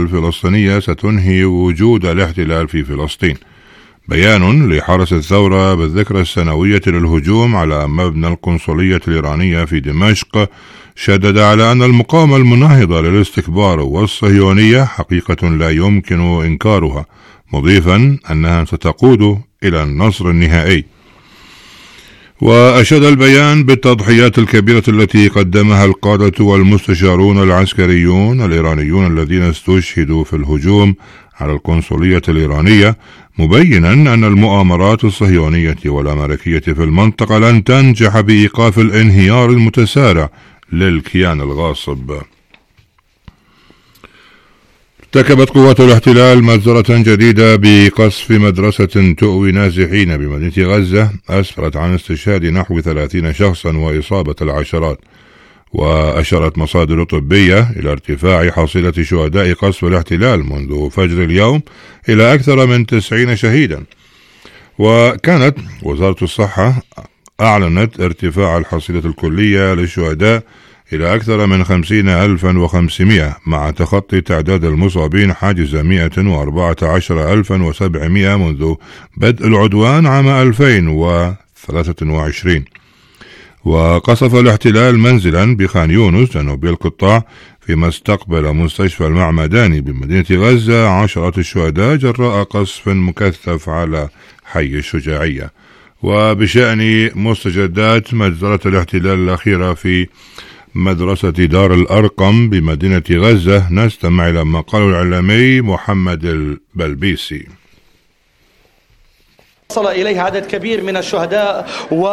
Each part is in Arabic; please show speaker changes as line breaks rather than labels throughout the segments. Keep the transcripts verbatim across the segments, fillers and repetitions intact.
الفلسطينية ستنهي وجود الاحتلال في فلسطين. بيان لحرس الثورة بالذكرى السنوية للهجوم على مبنى القنصلية الإيرانية في دمشق شدد على أن المقاومة المناهضة للاستكبار والصهيونية حقيقة لا يمكن إنكارها، مضيفا أنها ستقود إلى النصر النهائي. وأشاد البيان بالتضحيات الكبيرة التي قدمها القادة والمستشارون العسكريون الإيرانيون الذين استشهدوا في الهجوم على القنصلية الإيرانية، مبينا أن المؤامرات الصهيونية والأمريكية في المنطقة لن تنجح بإيقاف الانهيار المتسارع للكيان الغاصب. ارتكبت قوات الاحتلال مجزرة جديدة بقصف مدرسة تؤوي نازحين بمدينة غزة أسفرت عن استشهاد نحو ثلاثين شخصا وإصابة العشرات. وأشارت مصادر طبية إلى ارتفاع حصيلة شهداء قصف الاحتلال منذ فجر اليوم إلى أكثر من تسعين شهيدا. وكانت وزارة الصحة أعلنت ارتفاع الحصيلة الكلية للشهداء إلى أكثر من خمسين ألفا وخمسمائة، مع تخطي تعداد المصابين حاجز مئة وأربعة عشر ألفا وسبعمائة منذ بدء العدوان عام ألفين وثلاثة وعشرين. وقصف الاحتلال منزلا بخان يونس جنوب القطاع، فيما استقبل مستشفى المعمداني بمدينة غزة عشرات الشهداء جراء قصف مكثف على حي الشجاعية. وبشأن مستجدات مجزرة الاحتلال الأخيرة في مدرسة دار الأرقم بمدينة غزة، نستمع إلى ما قاله الإعلامي محمد البلبيسي.
وصل إليه عدد كبير من الشهداء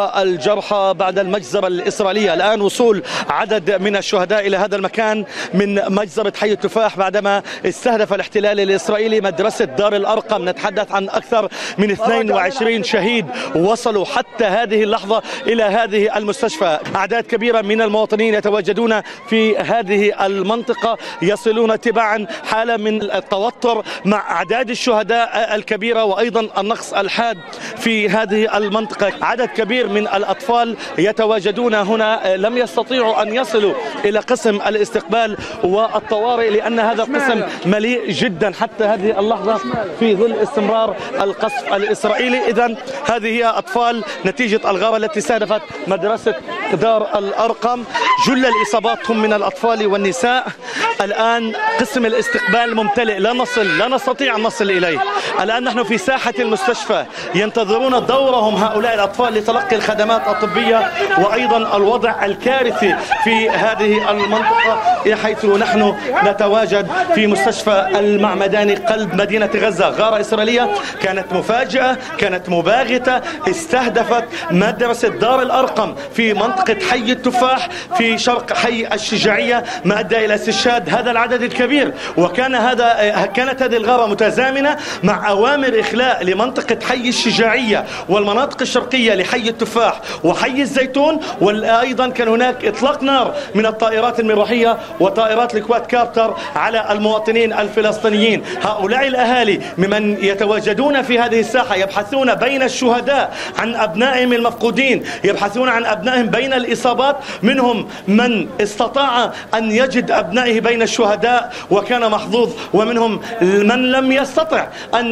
والجرحى بعد المجزرة الإسرائيلية. الآن وصول عدد من الشهداء إلى هذا المكان من مجزرة حي التفاح بعدما استهدف الاحتلال الإسرائيلي مدرسة دار الأرقم. نتحدث عن أكثر من اثنين وعشرين شهيد وصلوا حتى هذه اللحظة إلى هذه المستشفى. أعداد كبيرة من المواطنين يتواجدون في هذه المنطقة، يصلون تباعا حالة من التوتر مع أعداد الشهداء الكبيرة وأيضا النقص الحاد في هذه المنطقة. عدد كبير من الأطفال يتواجدون هنا، لم يستطيعوا أن يصلوا إلى قسم الاستقبال والطوارئ لأن هذا القسم مليء جدا حتى هذه اللحظة في ظل استمرار القصف الإسرائيلي. إذن هذه هي أطفال نتيجة الغارة التي استهدفت مدرسة دار الأرقم. جل الإصابات هم من الأطفال والنساء. الآن قسم الاستقبال ممتلئ، لا نصل لا نستطيع أن نصل إليه. الآن نحن في ساحة المستشفى ينتظرون دورهم هؤلاء الأطفال لتلقي الخدمات الطبية وأيضا الوضع الكارثي في هذه المنطقة، حيث نحن نتواجد في مستشفى المعمداني قلب مدينة غزة. غارة إسرائيلية كانت مفاجئة، كانت مباغتة، استهدفت مدرسة دار الأرقم في منطقة حي التفاح في شرق حي الشجاعية، ما أدى إلى استشهاد هذا العدد الكبير. وكان هذا كانت هذه الغارة متزامنة مع أوامر إخلاء لمنطقة حي الشجاعية والمناطق الشرقية لحي التفاح وحي الزيتون. وأيضا كان هناك إطلاق نار من الطائرات المراحية وطائرات الكواد كابتر على المواطنين الفلسطينيين. هؤلاء الأهالي ممن يتواجدون في هذه الساحة يبحثون بين الشهداء عن أبنائهم المفقودين، يبحثون عن أبنائهم بين الإصابات، منهم من استطاع أن يجد أبنائه بين الشهداء وكان محظوظ، ومنهم من لم يستطع أن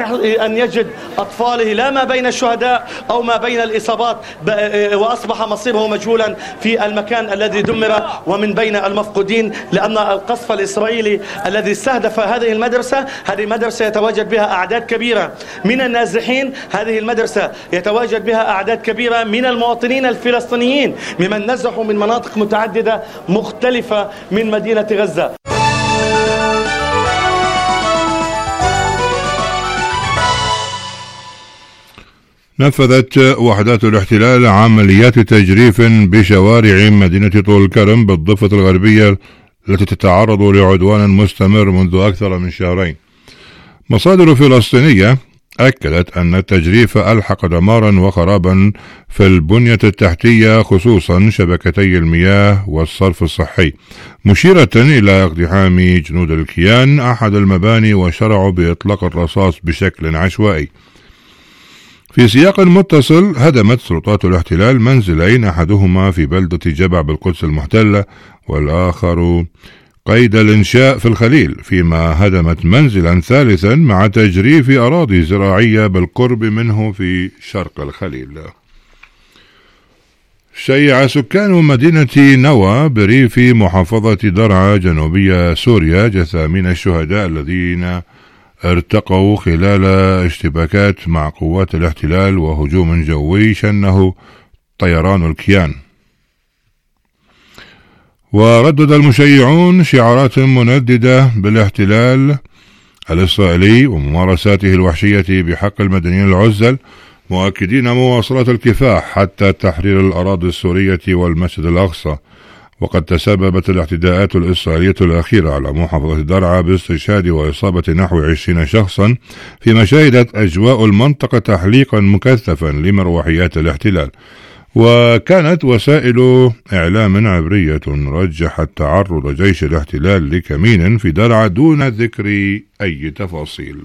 أن يجد أطفاله لا ما بين الشهداء أو ما بين الإصابات، وأصبح مصيره مجهولا في المكان الذي دمر ومن بين المفقودين، لأن القصف الإسرائيلي الذي استهدف هذه المدرسة، هذه المدرسة يتواجد بها أعداد كبيرة من النازحين، هذه المدرسة يتواجد بها أعداد كبيرة من المواطنين الفلسطينيين ممن نزحوا من مناطق متعددة مختلفة من مدينة غزة.
نفذت وحدات الاحتلال عمليات تجريف بشوارع مدينة طول كرم بالضفة الغربية التي تتعرض لعدوان مستمر منذ أكثر من شهرين. مصادر فلسطينية أكدت أن التجريف ألحق دمارا وخرابا في البنية التحتية خصوصا شبكتي المياه والصرف الصحي، مشيرة إلى اقتحام جنود الكيان أحد المباني وشرعوا بإطلاق الرصاص بشكل عشوائي. في سياق متصل هدمت سلطات الاحتلال منزلين، أحدهما في بلدة جبع بالقدس المحتلة والآخر قيد الإنشاء في الخليل، فيما هدمت منزلا ثالثا مع تجريف أراضي زراعية بالقرب منه في شرق الخليل. شيع سكان مدينة نوى بريف محافظة درعا جنوبية سوريا جثامين الشهداء الذين ارتقوا خلال اشتباكات مع قوات الاحتلال وهجوم جوي شنه طيران الكيان. وردد المشيعون شعارات منددة بالاحتلال الإسرائيلي وممارساته الوحشية بحق المدنيين العزل، مؤكدين مواصلة الكفاح حتى تحرير الأراضي السورية والمسجد الأقصى. وقد تسببت الاعتداءات الإسرائيلية الأخيرة على محافظة درعا باستشهاد وإصابة نحو عشرين شخصا، فيما شهدت أجواء المنطقة تحليقا مكثفا لمروحيات الاحتلال. وكانت وسائل إعلام عبرية رجحت تعرض جيش الاحتلال لكمين في درعا دون ذكر أي تفاصيل.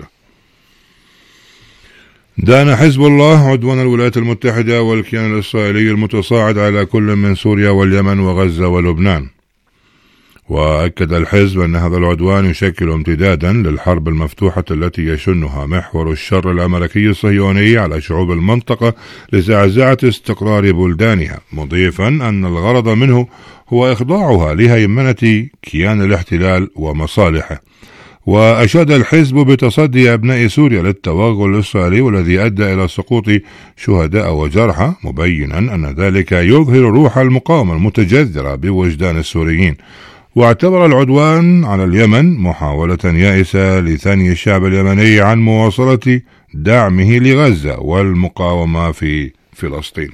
دان حزب الله عدوان الولايات المتحدة والكيان الإسرائيلي المتصاعد على كل من سوريا واليمن وغزة ولبنان. وأكد الحزب أن هذا العدوان يشكل امتدادا للحرب المفتوحة التي يشنها محور الشر الأمريكي الصهيوني على شعوب المنطقة لزعزعة استقرار بلدانها، مضيفا أن الغرض منه هو إخضاعها لهيمنة كيان الاحتلال ومصالحه. وأشاد الحزب بتصدي أبناء سوريا للتوغل الإسرائيلي والذي أدى إلى سقوط شهداء وجرحى، مبينا أن ذلك يظهر روح المقاومة المتجذرة بوجدان السوريين. واعتبر العدوان على اليمن محاولة يائسة لثني الشعب اليمني عن مواصلة دعمه لغزة والمقاومة في فلسطين.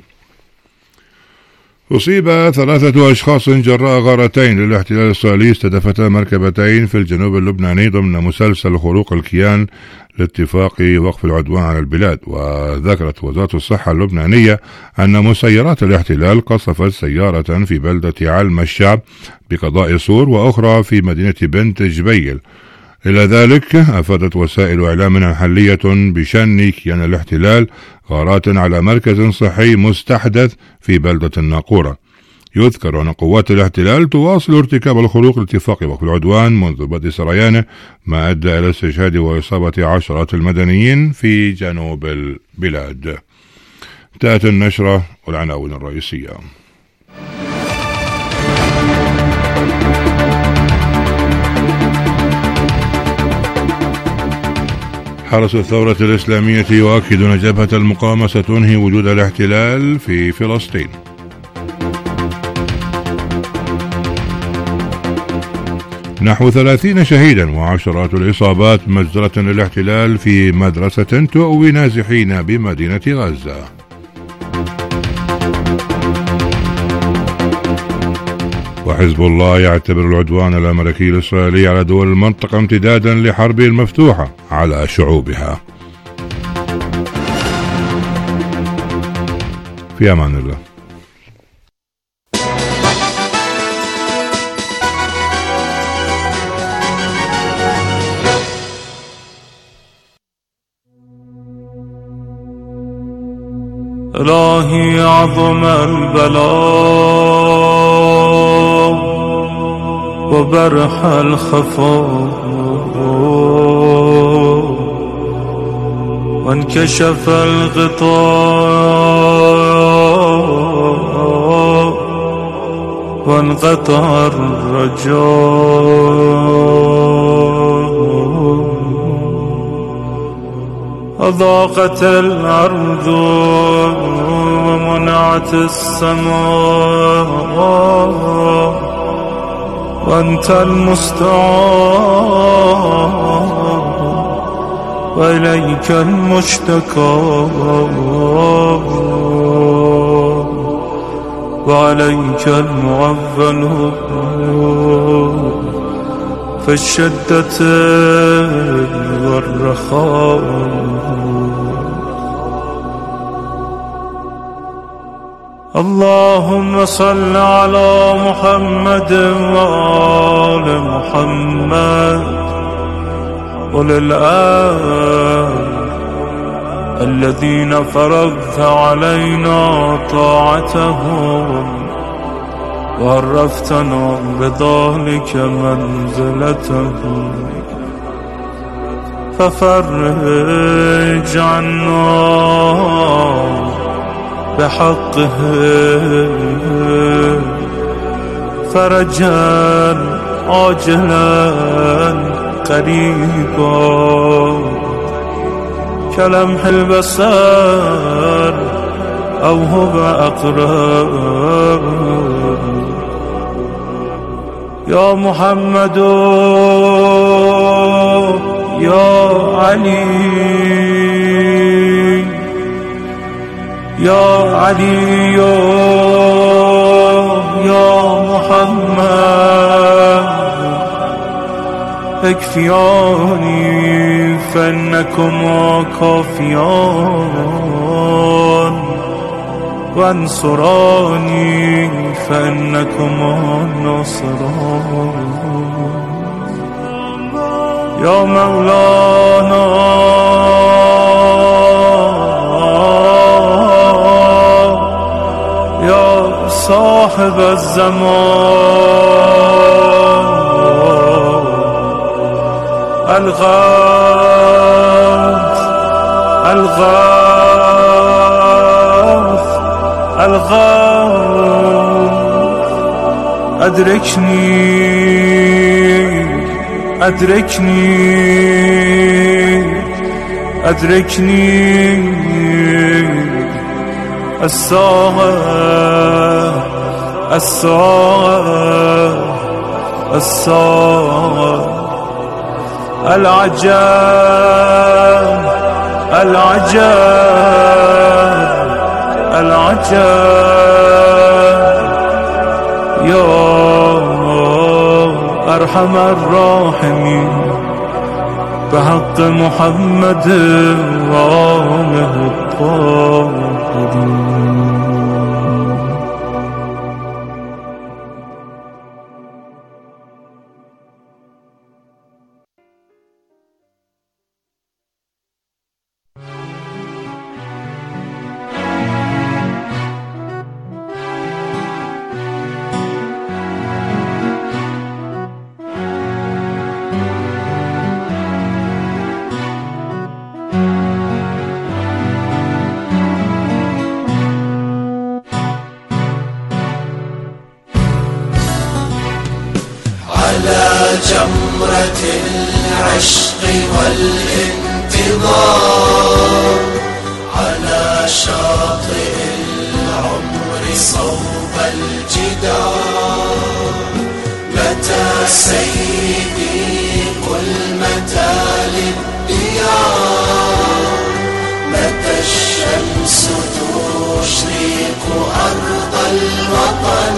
أصيب ثلاثة أشخاص جراء غارتين للاحتلال الإسرائيلي استهدفتا مركبتين في الجنوب اللبناني ضمن مسلسل خروق الكيان لاتفاق وقف العدوان على البلاد. وذكرت وزارة الصحة اللبنانية أن مسيرات الاحتلال قصفت سيارة في بلدة علم الشعب بقضاء صور وأخرى في مدينة بنت جبيل. إلى ذلك أفادت وسائل إعلام محلية بشن كيان الاحتلال غارات على مركز صحي مستحدث في بلدة الناقورة. يذكر أن قوات الاحتلال تواصل ارتكاب الخروق لاتفاق وقف العدوان منذ بدء سريانه، ما أدى إلى استشهاد وإصابة عشرات المدنيين في جنوب البلاد. انتهت النشرة والعناوين الرئيسية. حرس الثورة الإسلامية يؤكد أن جبهة المقاومة ستنهي وجود الاحتلال في فلسطين. نحو ثلاثين شهيدا وعشرات الإصابات مجزرة للاحتلال في مدرسة تؤوي نازحين بمدينة غزة. وحزب الله يعتبر العدوان الأمريكي الإسرائيلي على دول المنطقة امتدادا لحربه المفتوحة على شعوبها. في أمان الله.
إلهي عظم البلاء وبرح الخفاء وانكشف الغطاء وانقطع الرجاء أضاقت الأرض ومنعت السماء وأنت المستعان وإليك المشتكى وعليك المعول في الشدة والرخاء. اللهم صل على محمد وآل محمد وللآل الذين فرضت علينا طاعتهم وعرفتنا بذلك منزلته ففرج عنا بحقه فرجا عاجلا قريبا كلمح البصر أو هو أقرب يا محمد يا علي يا علي يا محمد اكفياني فإنكما كافيان وانصراني فإنكما ناصران يا مولانا يا صاحب الزمان الغاث الغاث الغاث أدركني أدركني أدركني الساعة الساعة الساعة العجاب العجاب العجاب يا أرحم الراحمين بحق محمد وآله الطاهرين.
جمرة العشق والانتظار على شاطئ العمر صوب الجدار متى سيدي قل متى للديار متى الشمس تشرق أرض الوطن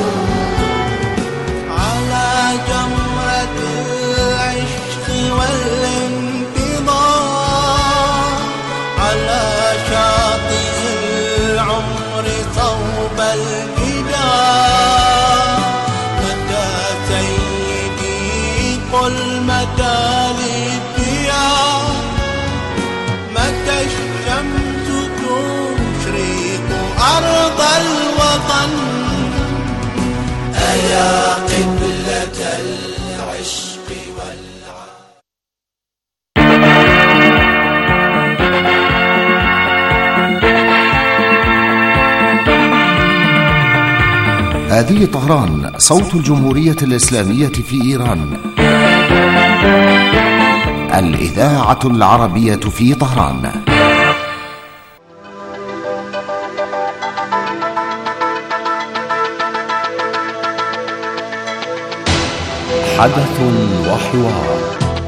والانتظار على شاطئ العمر صوب الجدار متى سيدي قل متى للديار متى الشمس تشرق أرض الوطن أيا قبلة العشق
هذه طهران صوت الجمهورية الإسلامية في إيران. الإذاعة العربية في طهران. حدث وحوار.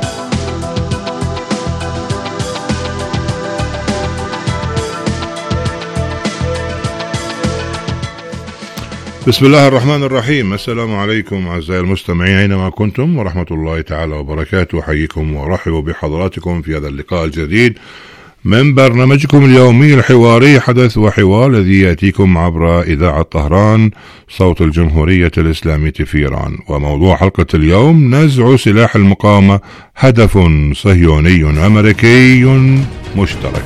بسم الله الرحمن الرحيم. السلام عليكم أعزائي المستمعين أينما كنتم ورحمة الله تعالى وبركاته. أحييكم وأرحب بحضراتكم في هذا اللقاء الجديد من برنامجكم اليومي الحواري حدث وحوار الذي يأتيكم عبر إذاعة طهران صوت الجمهورية الإسلامية في إيران. وموضوع حلقة اليوم نزع سلاح المقاومة هدف صهيوني أمريكي مشترك.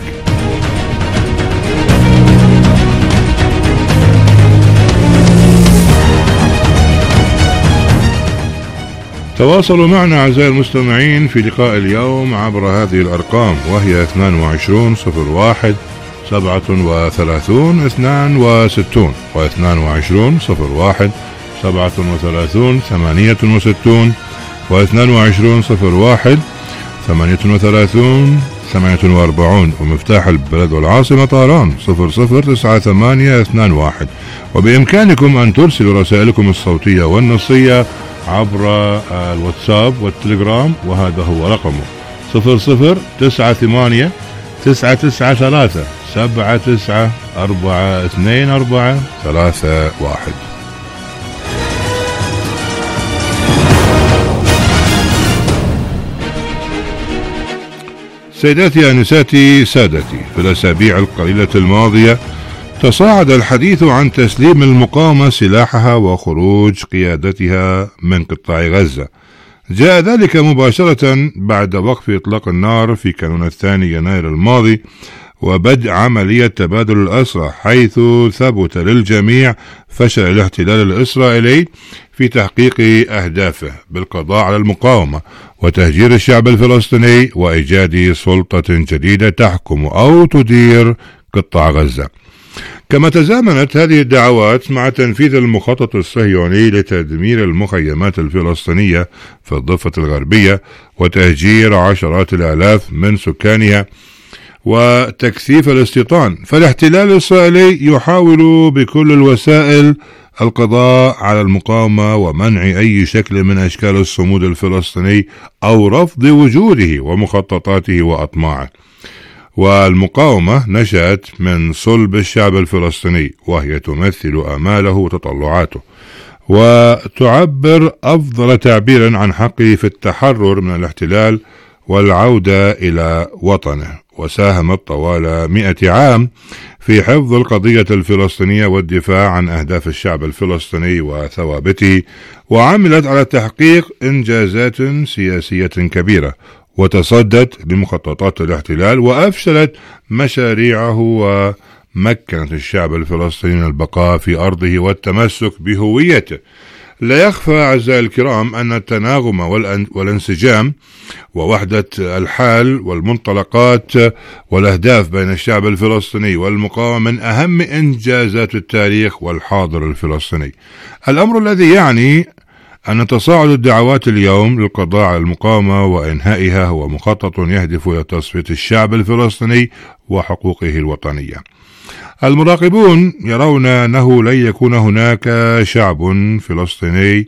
تواصلوا معنا أعزائي المستمعين في لقاء اليوم عبر هذه الأرقام، وهي اثنين وعشرين صفر واحد سبعة وثلاثين اثنان وستون واثنان وعشرين صفر واحد سبعة وثلاثين ثمانية وستون واثنان وعشرين صفر واحد ثمانية وثلاثين ثمانية وأربعين، ومفتاح البلد والعاصمة طهران صفر صفر تسعة ثمانية اثنان واحد. وبإمكانكم أن ترسلوا رسائلكم الصوتية والنصية عبر الواتساب والتليجرام، وهذا هو رقمه صفر صفر تسعة ثمانية تسعة تسعة ثلاثة سبعة تسعة أربعة اثنين أربعة ثلاثة واحد. سيداتي أنساتي سادتي، في الأسابيع القليلة الماضية تصاعد الحديث عن تسليم المقاومة سلاحها وخروج قيادتها من قطاع غزة. جاء ذلك مباشرة بعد وقف إطلاق النار في كانون الثاني يناير الماضي وبدء عملية تبادل الأسرى، حيث ثبت للجميع فشل الاحتلال الإسرائيلي في تحقيق أهدافه بالقضاء على المقاومة وتهجير الشعب الفلسطيني وإيجاد سلطة جديدة تحكم أو تدير قطاع غزة. كما تزامنت هذه الدعوات مع تنفيذ المخطط الصهيوني لتدمير المخيمات الفلسطينية في الضفة الغربية وتهجير عشرات الآلاف من سكانها وتكثيف الاستيطان. فالاحتلال الإسرائيلي يحاول بكل الوسائل القضاء على المقاومة ومنع أي شكل من أشكال الصمود الفلسطيني أو رفض وجوده ومخططاته وأطماعه. والمقاومة نشأت من صلب الشعب الفلسطيني، وهي تمثل آماله وتطلعاته، وتعبر أفضل تعبير عن حقه في التحرر من الاحتلال والعودة إلى وطنه. وساهمت طوال مئة عام في حفظ القضية الفلسطينية والدفاع عن أهداف الشعب الفلسطيني وثوابته، وعملت على تحقيق إنجازات سياسية كبيرة، وتصدت لمخططات الاحتلال وأفشلت مشاريعه ومكنت الشعب الفلسطيني البقاء في أرضه والتمسك بهويته. لا يخفى أعزائي الكرام أن التناغم والانسجام ووحدة الحال والمنطلقات والأهداف بين الشعب الفلسطيني والمقاومة من أهم إنجازات التاريخ والحاضر الفلسطيني، الأمر الذي يعني أن تصاعد الدعوات اليوم للقضاء على المقاومة وإنهائها هو مخطط يهدف إلى تصفية الشعب الفلسطيني وحقوقه الوطنية. المراقبون يرون أنه لن يكون هناك شعب فلسطيني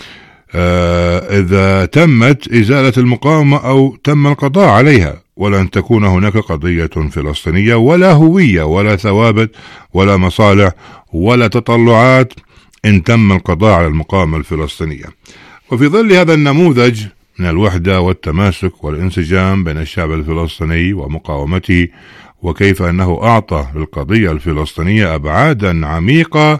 إذا تمت إزالة المقاومة أو تم القضاء عليها، ولن تكون هناك قضية فلسطينية ولا هوية ولا ثوابت ولا مصالح ولا تطلعات إن تم القضاء على المقاومة الفلسطينية. وفي ظل هذا النموذج من الوحدة والتماسك والانسجام بين الشعب الفلسطيني ومقاومته، وكيف أنه أعطى للقضية الفلسطينية أبعادا عميقة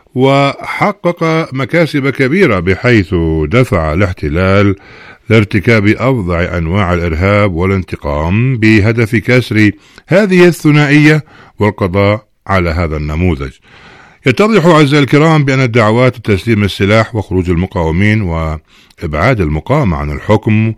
وحقق مكاسب كبيرة، بحيث دفع الاحتلال لارتكاب أفظع أنواع الإرهاب والانتقام بهدف كسر هذه الثنائية والقضاء على هذا النموذج. يتضح أعزائي الكرام بأن الدعوات لتسليم السلاح وخروج المقاومين وإبعاد المقاومة عن الحكم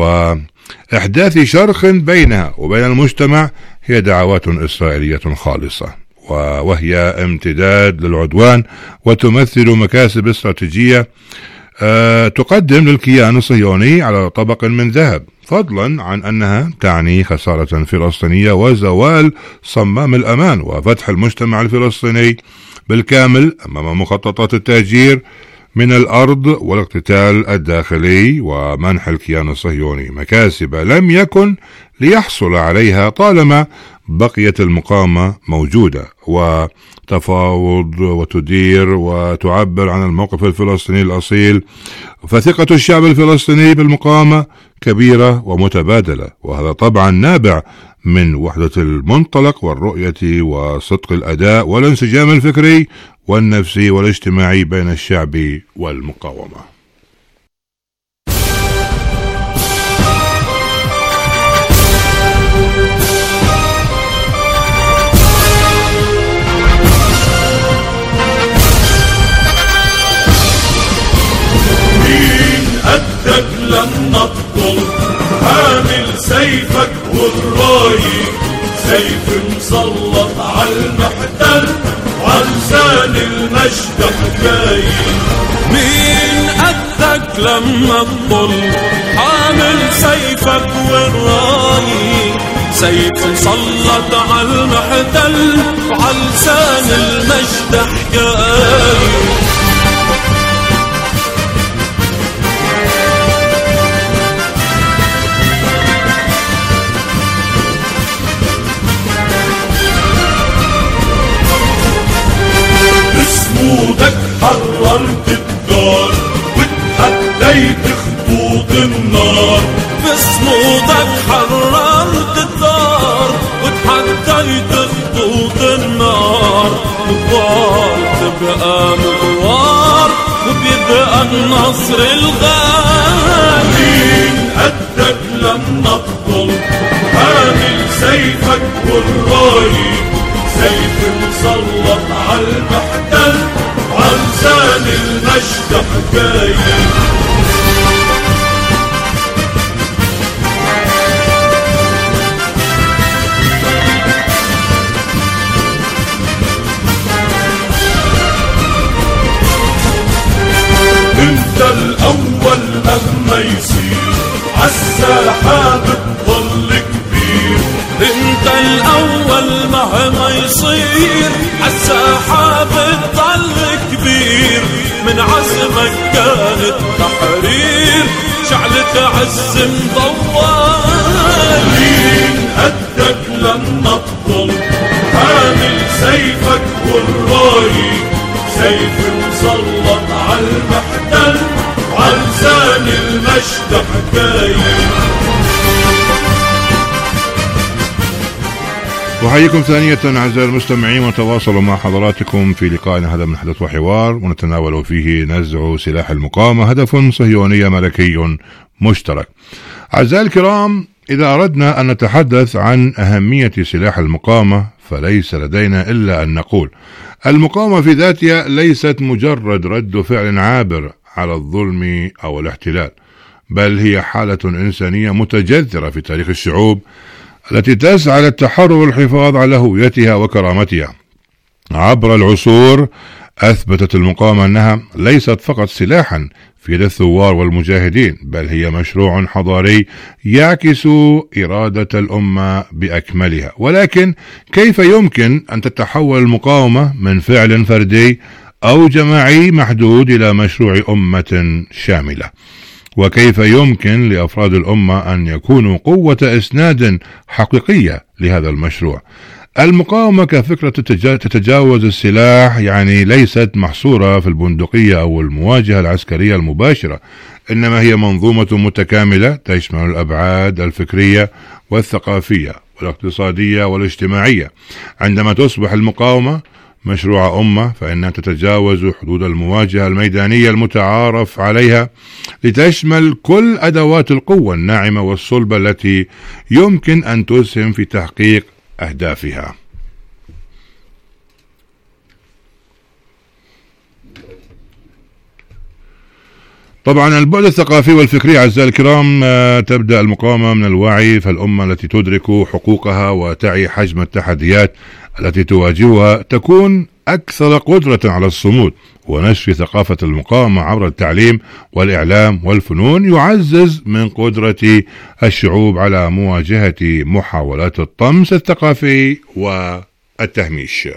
وإحداث شرخ بينها وبين المجتمع هي دعوات إسرائيلية خالصة، وهي امتداد للعدوان وتمثل مكاسب استراتيجية أه تقدم للكيان الصهيوني على طبق من ذهب، فضلا عن أنها تعني خسارة فلسطينية وزوال صمام الأمان وفتح المجتمع الفلسطيني بالكامل أمام مخططات التهجير من الأرض والاقتتال الداخلي ومنح الكيان الصهيوني مكاسب لم يكن ليحصل عليها طالما بقيت المقاومة موجودة وتفاوض وتدير وتعبر عن الموقف الفلسطيني الأصيل. فثقة الشعب الفلسطيني بالمقاومة كبيرة ومتبادلة، وهذا طبعا نابع من وحدة المنطلق والرؤية وصدق الأداء والانسجام الفكري والنفسي والاجتماعي بين الشعب والمقاومة.
مين قدك
سيفك والراي سيف مسلط عالمحتل وعلسان المجد حكاي.
مين قدك لما تطل حامل سيفك والراي سيف مسلط عالمحتل وعلسان المجد حكاي.
بسمودك حررت الدار وتحديت خطوط النار.
بصمودك حررت الدار وتحديت خطوط النار. مغوار تبقى مغوار وبيبقى النصر الغالي.
مين قدك لما تطل حامل سيفك والراي سيف مسلط عالمحتل وعلسان المجد حكاي. انت الاول مهما يصير عالساحة بتضل كبير.
انت الاول مهما يصير عالساحة بتضل كبير. من عزمك كان التحرير شعلة عز مضوال.
مين قدك لما تضل حامل سيفك والراي سيف مسلط عالمحتل وعلسان المجد حكاي.
أحييكم ثانية أعزائي المستمعين ونتواصل مع حضراتكم في لقائنا هذا من حدث وحوار ونتناول فيه نزع سلاح المقاومة هدف صهيوني ملكي مشترك. أعزائي الكرام، إذا أردنا أن نتحدث عن أهمية سلاح المقاومة فليس لدينا إلا أن نقول المقاومة في ذاتها ليست مجرد رد فعل عابر على الظلم أو الاحتلال، بل هي حالة إنسانية متجذرة في تاريخ الشعوب التي تسعى للتحرر والحفاظ على هويتها وكرامتها. عبر العصور أثبتت المقاومة أنها ليست فقط سلاحا في يد الثوار والمجاهدين، بل هي مشروع حضاري يعكس إرادة الأمة بأكملها. ولكن كيف يمكن أن تتحول المقاومة من فعل فردي أو جماعي محدود إلى مشروع أمة شاملة؟ وكيف يمكن لأفراد الأمة أن يكونوا قوة إسناد حقيقية لهذا المشروع؟ المقاومة كفكرة تتجاوز السلاح، يعني ليست محصورة في البندقية أو المواجهة العسكرية المباشرة، إنما هي منظومة متكاملة تشمل الأبعاد الفكرية والثقافية والاقتصادية والاجتماعية. عندما تصبح المقاومة مشروع أمة فإنها تتجاوز حدود المواجهة الميدانية المتعارف عليها لتشمل كل أدوات القوة الناعمة والصلبة التي يمكن أن تسهم في تحقيق أهدافها. طبعا البعد الثقافي والفكري أعزائي الكرام، تبدأ المقاومة من الوعي، فالأمة التي تدرك حقوقها وتعي حجم التحديات التي تواجهها تكون أكثر قدرة على الصمود. ونشر ثقافة المقاومة عبر التعليم والإعلام والفنون يعزز من قدرة الشعوب على مواجهة محاولات الطمس الثقافي والتهميش.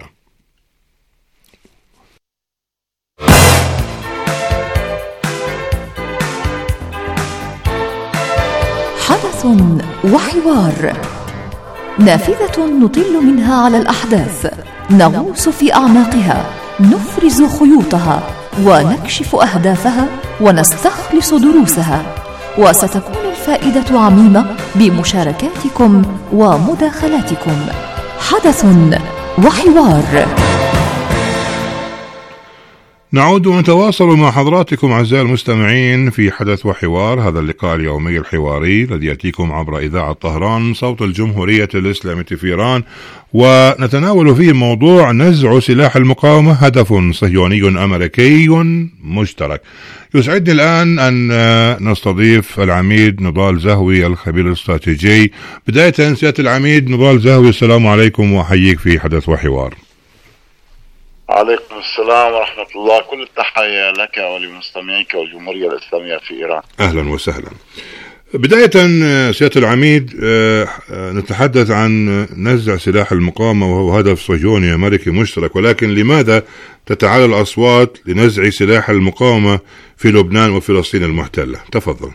حدث وحوار، نافذة نطل منها على الأحداث، نغوص في أعماقها، نفرز خيوطها ونكشف أهدافها ونستخلص دروسها. وستكون الفائدة عميمة بمشاركاتكم ومداخلاتكم. حدث وحوار.
نعود ونتواصل مع حضراتكم أعزائي المستمعين في حدث وحوار، هذا اللقاء اليومي الحواري الذي يأتيكم عبر إذاعة طهران صوت الجمهورية الإسلامية في إيران، ونتناول فيه موضوع نزع سلاح المقاومة هدف صهيوني أمريكي مشترك. يسعدني الآن أن نستضيف العميد نضال زهوي الخبير الاستراتيجي. بداية سيادة العميد نضال زهوي، السلام عليكم وأحييك في حدث وحوار.
عليكم السلام ورحمة الله، كل التحية لك ولمستمعيك والجمهورية الإسلامية في إيران.
أهلا وسهلا. بداية سيادة العميد، نتحدث عن نزع سلاح المقاومة وهو هدف صهيوني أمريكي مشترك، ولكن لماذا تتعالى الأصوات لنزع سلاح المقاومة في لبنان وفلسطين المحتلة؟ تفضل.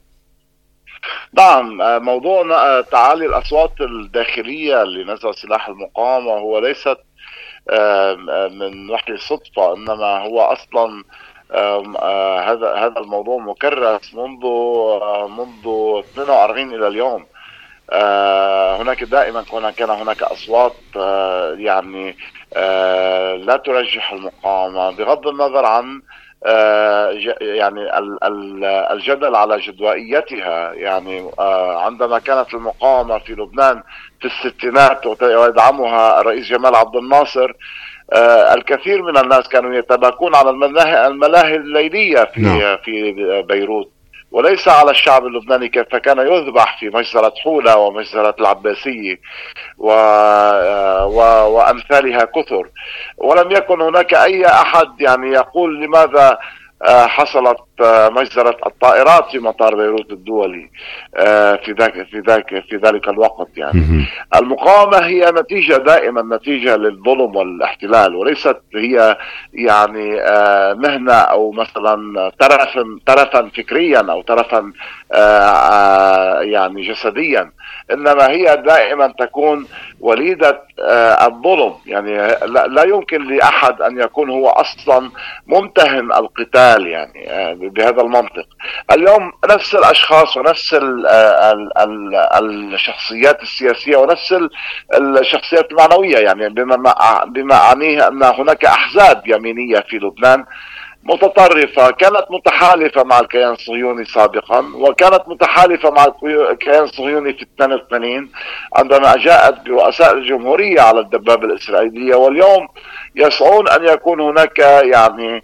نعم، موضوع تعالي الأصوات الداخلية لنزع سلاح المقاومة هو ليست من وحي صدفة، إنما هو أصلا هذا هذا الموضوع مكرس منذ منذ اثنين وأربعين إلى اليوم. هناك دائما كان هناك أصوات يعني لا ترجح المقاومة بغض النظر عن يعني الجدل على جدوائيتها. يعني عندما كانت المقاومة في لبنان في الستينات ويدعمها الرئيس جمال عبد الناصر، الكثير من الناس كانوا يتباكون على الملاهي الليلية في نعم. في بيروت، وليس على الشعب اللبناني كيف كان يذبح في مجزرة حولة ومجزرة العباسية و... و... وأمثالها كثر. ولم يكن هناك أي أحد يعني يقول لماذا حصلت مجزرة الطائرات في مطار بيروت الدولي في ذاك في ذاك في ذلك الوقت. يعني المقاومة هي نتيجة دائما نتيجة للظلم والاحتلال، وليست هي يعني مهنة أو مثلا ترفا ترفا فكريا أو ترفا يعني جسديا، إنما هي دائما تكون وليدة الظلم. يعني لا يمكن لأحد أن يكون هو أصلا ممتهن القتال يعني بهذا المنطق. اليوم نفس الأشخاص ونفس ال ال ال الشخصيات السياسية ونفس الشخصيات المعنوية، يعني بما بما أعنيه أن هناك أحزاب يمينية في لبنان متطرفة كانت متحالفة مع الكيان الصهيوني سابقا، وكانت متحالفة مع الكيان الصهيوني في اثنين وثمانين عندما جاءت برؤساء الجمهورية على الدبابة الإسرائيلية، واليوم يسعون أن يكون هناك يعني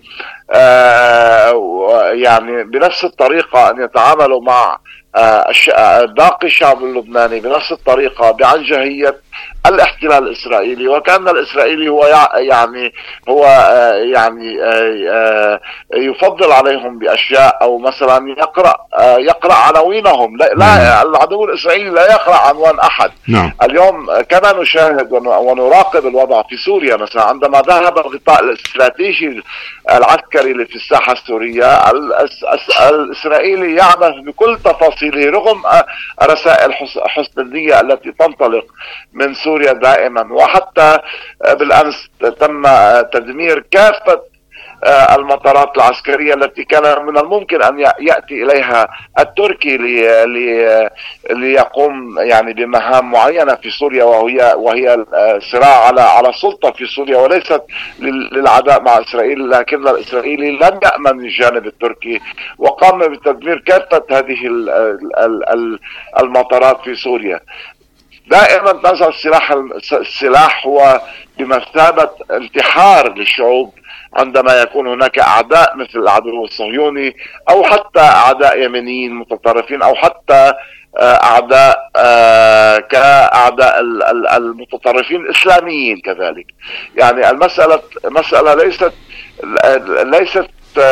آه يعني بنفس الطريقة أن يتعاملوا مع آه باقي الشعب اللبناني بنفس الطريقة بعنجهية الاحتلال الإسرائيلي، وكأن الإسرائيلي هو يعني هو آه يعني آه يفضل عليهم بأشياء، أو مثلا يقرأ آه يقرأ عناوينهم. لا, لا العدو الإسرائيلي لا يقرأ عنوان أحد. نعم. اليوم كما نشاهد ونراقب الوضع في سوريا مثلا، عندما ذهب الغطاء الاستراتيجي العسكري اللي في الساحة السورية، الإسرائيلي يعمل بكل تفاصيله رغم رسائل حسن النية التي تنطلق من سوريا دائما. وحتى بالأمس تم تدمير كافة المطارات العسكرية التي كان من الممكن أن يأتي إليها التركي لي ليقوم يعني بمهام معينة في سوريا، وهي وهي صراع على على السلطة في سوريا وليست للعداء مع إسرائيل. لكن الإسرائيلي لم يأمن الجانب التركي وقام بتدمير كافة هذه المطارات في سوريا. دائما نزع السلاح السلاح هو بمثابة انتحار للشعوب عندما يكون هناك أعداء مثل العدو الصهيوني، أو حتى أعداء يمنيين متطرفين، أو حتى أعداء كأعداء المتطرفين الإسلاميين كذلك. يعني المسألة مسألة ليست ليست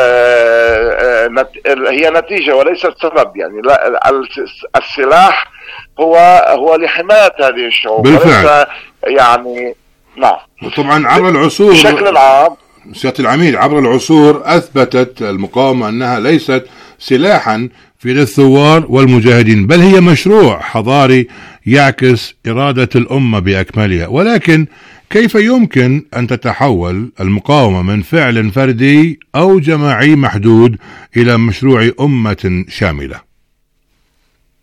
هي نتيجة وليست سبب. يعني السلاح هو هو لحماية هذه الشعوب وليس يعني نعم.
طبعا عبر العصور
بشكل عام
سيادة العميد، عبر العصور أثبتت المقاومة أنها ليست سلاحا في يد الثوار والمجاهدين، بل هي مشروع حضاري يعكس إرادة الأمة بأكملها. ولكن كيف يمكن أن تتحول المقاومة من فعل فردي أو جماعي محدود إلى مشروع أمة شاملة؟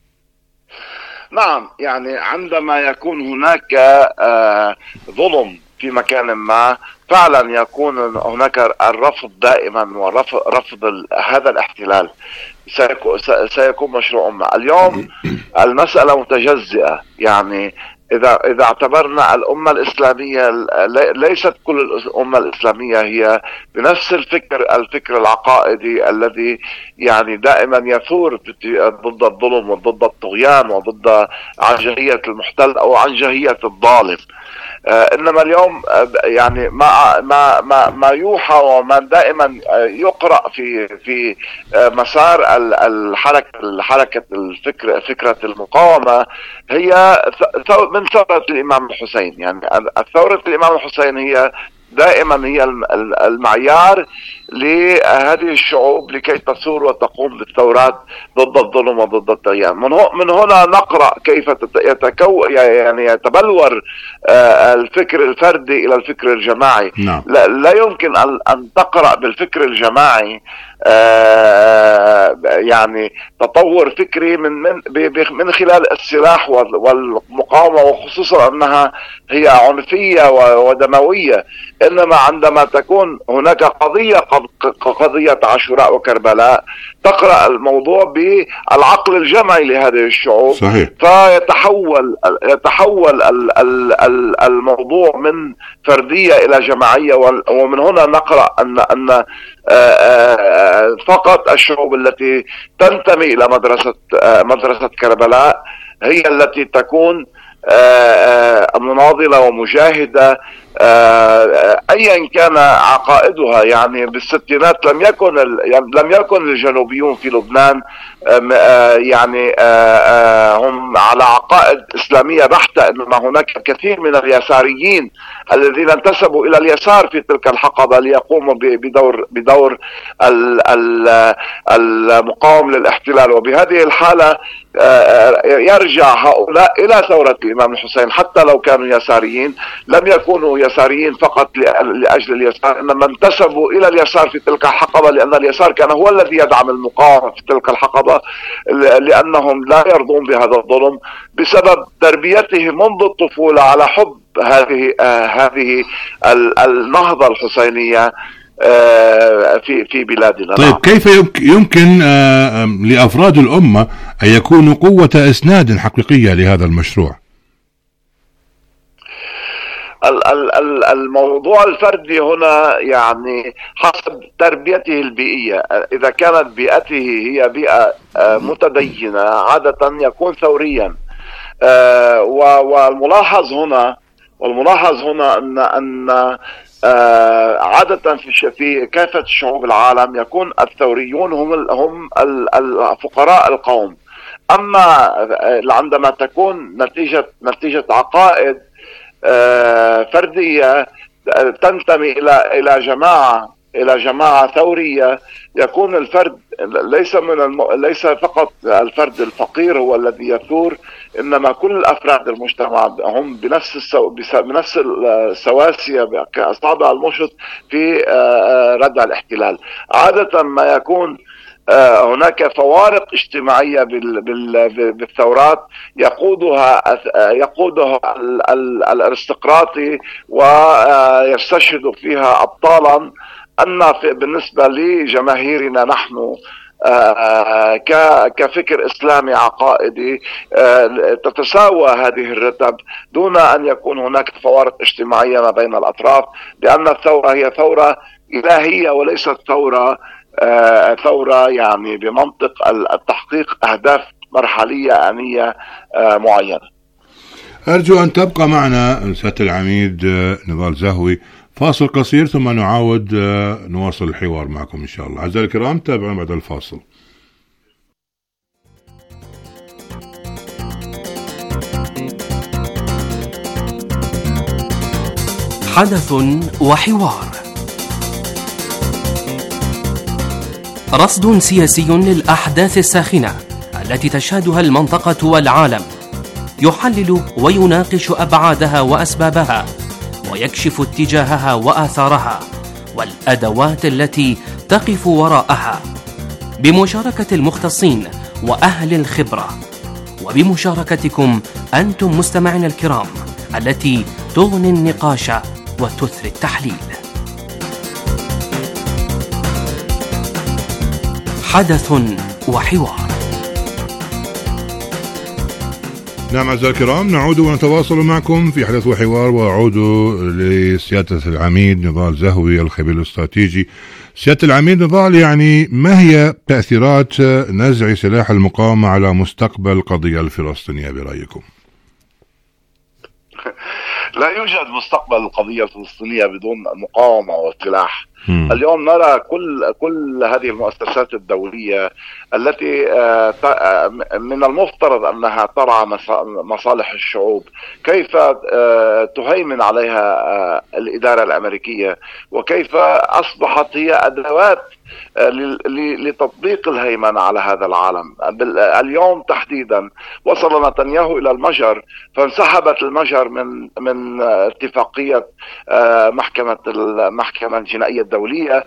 نعم، يعني عندما يكون هناك آه ظلم في مكان ما فعلا يكون هناك الرفض دائما ورفض رفض هذا الاحتلال سيكون مشروع ما. اليوم المسألة متجزئة، يعني إذا إذا اعتبرنا الأمة الإسلامية، ليست كل الأمة الإسلامية هي بنفس الفكر الفكر العقائدي الذي يعني دائما يثور ضد الظلم وضد الطغيان وضد عنجهية المحتل أو عنجهية الظالم. إنما اليوم يعني ما ما ما ما يوحى وما دائما يقرأ في في مسار الحركة الحركة الفكر فكرة المقاومة هي من ثورة الإمام الحسين. يعني ثورة الإمام الحسين هي دائما هي المعيار لهذه الشعوب لكي تثور وتقوم بالثورات ضد الظلم وضد الطغيان. من هنا نقرأ كيف يتكو يعني يتبلور الفكر الفردي إلى الفكر الجماعي.
نعم.
لا, لا يمكن أن تقرأ بالفكر الجماعي يعني تطور فكري من من من خلال السلاح والمقاومة، وخصوصا أنها هي عنفية ودموية. إنما عندما تكون هناك قضية قضية عاشوراء وكربلاء تقرأ الموضوع بالعقل الجمعي لهذه الشعوب.
صحيح.
فيتحول يتحول الموضوع من فردية إلى جماعية، ومن هنا نقرأ أن أن فقط الشعوب التي تنتمي إلى مدرسة مدرسة كربلاء هي التي تكون مناضلة ومجاهدة ايا كان عقائدها. يعني بالستينات لم يكن لم يكن الجنوبيون في لبنان يعني هم على عقائد اسلاميه بحته، انما هناك كثير من اليساريين الذين انتسبوا الى اليسار في تلك الحقبه ليقوموا بدور بدور المقاوم للاحتلال. وبهذه الحاله يرجع هؤلاء الى ثوره الامام الحسين، حتى لو كانوا يساريين لم يكونوا يساريين فقط لأجل اليسار، إنما انتسبوا إلى اليسار في تلك الحقبة لأن اليسار كان هو الذي يدعم المقاومة في تلك الحقبة، لأنهم لا يرضون بهذا الظلم بسبب تربيتهم منذ الطفولة على حب هذه آه هذه النهضة الحسينية آه في في بلادنا.
طيب كيف يمكن آه لأفراد الأمة أن يكونوا قوة إسناد حقيقية لهذا المشروع؟
الموضوع الفردي هنا يعني حسب تربيته البيئية. إذا كانت بيئته هي بيئة متدينة عادة يكون ثوريا، والملاحظ هنا والملاحظ هنا أن أن عادة في في كافة شعوب العالم يكون الثوريون هم هم الفقراء القوم. أما عندما تكون نتيجة نتيجة عقائد فردية تنتمي إلى إلى جماعة إلى جماعة ثورية، يكون الفرد ليس من الم... ليس فقط الفرد الفقير هو الذي يثور، إنما كل أفراد المجتمع هم بنفس السو... بنفس السواسية كأصابع المشط في ردع الاحتلال. عادة ما يكون هناك فوارق اجتماعية بالثورات يقودها يقودها الارستقراطي ويستشهد فيها أبطالا. أن بالنسبة لجماهيرنا نحن كفكر إسلامي عقائدي تتساوى هذه الرتب دون أن يكون هناك فوارق اجتماعية ما بين الأطراف، لأن الثورة هي ثورة إلهية وليست ثورة آه ثورة يعني بمنطق التحقيق أهداف مرحلية آنية آه معينة.
أرجو أن تبقى معنا سيادة العميد نضال زهوي، فاصل قصير ثم نعاود آه نواصل الحوار معكم إن شاء الله. أعزائي الكرام تابعونا بعد الفاصل.
حدث وحوار، رصد سياسي للأحداث الساخنة التي تشهدها المنطقة والعالم، يحلل ويناقش أبعادها وأسبابها، ويكشف اتجاهها وآثارها والأدوات التي تقف وراءها، بمشاركة المختصين وأهل الخبرة، وبمشاركتكم أنتم مستمعين الكرام التي تغني النقاش وتثري التحليل. حدث وحوار.
نعم أعزائي الكرام، نعود ونتواصل معكم في حدث وحوار، وأعود لسيادة العميد نضال زهوي الخبير الاستراتيجي. سيادة العميد نضال، يعني ما هي تأثيرات نزع سلاح المقاومة على مستقبل القضية الفلسطينية برأيكم؟
لا يوجد مستقبل القضية الفلسطينية بدون مقاومة والسلاح. اليوم نرى كل كل هذه المؤسسات الدولية التي من المفترض أنها ترعى مصالح الشعوب، كيف تهيمن عليها الإدارة الأمريكية، وكيف أصبحت هي أدوات لتطبيق الهيمنة على هذا العالم. اليوم تحديدا وصل نتنياهو إلى المجر، فانسحبت المجر من من اتفاقية محكمة المحكمة الجنائية الدولية،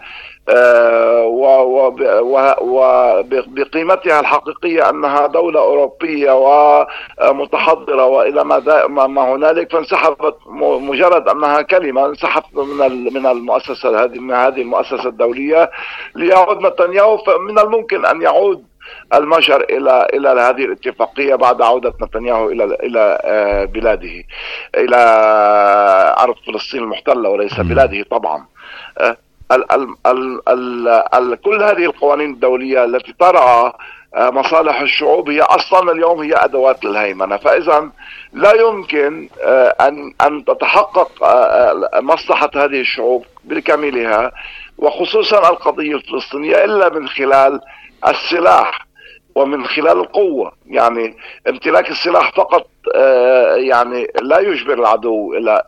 وبقيمتها الحقيقية أنها دولة أوروبية ومتحضرة وإلى ما هنالك، فانسحبت مجرد أنها كلمة، انسحبت من من المؤسسة هذه من هذه المؤسسة الدولية ليعود نتنياهو. فمن الممكن أن يعود المجر إلى إلى هذه الاتفاقية بعد عودة نتنياهو إلى إلى بلاده، إلى أرض فلسطين المحتلة وليس بلاده طبعا. ال ال ال ال ال كل هذه القوانين الدولية التي ترعى مصالح الشعوب هي أصلا اليوم هي أدوات للهيمنة، فإذا لا يمكن أن أن تتحقق مصلحة هذه الشعوب بكاملها وخصوصا القضية الفلسطينية إلا من خلال السلاح ومن خلال القوة. يعني امتلاك السلاح فقط يعني لا يجبر العدو إلى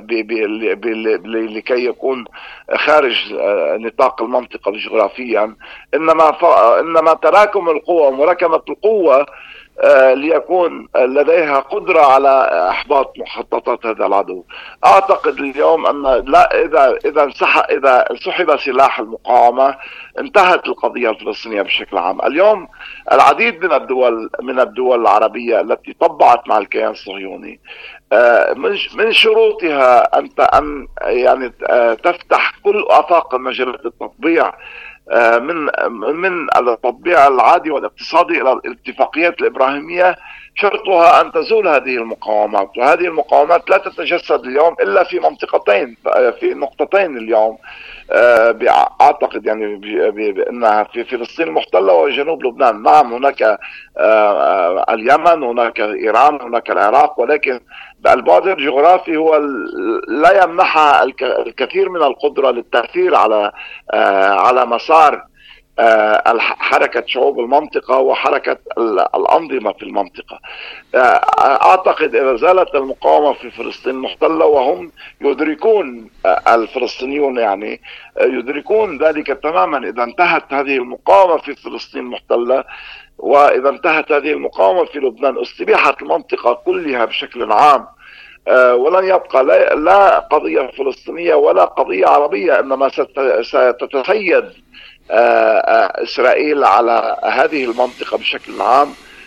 لكي يكون خارج نطاق المنطقة جغرافيا، إنما إنما تراكم القوة ومراكمة القوة ليكون لديها قدرة على إحباط مخططات هذا العدو. أعتقد اليوم أن لا إذا إذا انسحب إذا سحب سلاح المقاومة انتهت القضية الفلسطينية بشكل عام. اليوم العديد من الدول من الدول العربية التي طبعت مع الكيان الصهيوني من شروطها أن أن يعني تفتح كل آفاق مجالات التطبيع من من التطبيع العادي والاقتصادي الى الاتفاقيات الابراهيميه، شرطها ان تزول هذه المقاومات، وهذه المقاومات لا تتجسد اليوم الا في منطقتين في نقطتين اليوم. اعتقد يعني بانها في فلسطين المحتله وجنوب لبنان. نعم هناك اليمن، هناك ايران، هناك العراق، ولكن البعد الجغرافي هو لا يمنحها الكثير من القدرة للتأثير على على مسار حركة شعوب المنطقة وحركة الأنظمة في المنطقة. أعتقد إذا زالت المقاومة في فلسطين المحتلة، وهم يدركون الفلسطينيون يعني يدركون ذلك تماما، إذا انتهت هذه المقاومة في فلسطين المحتلة وإذا انتهت هذه المقاومة في لبنان استبيحت المنطقة كلها بشكل عام، ولن يبقى لا, لا قضية فلسطينية ولا قضية عربية، إنما ستتسيد إسرائيل على هذه المنطقة بشكل عام،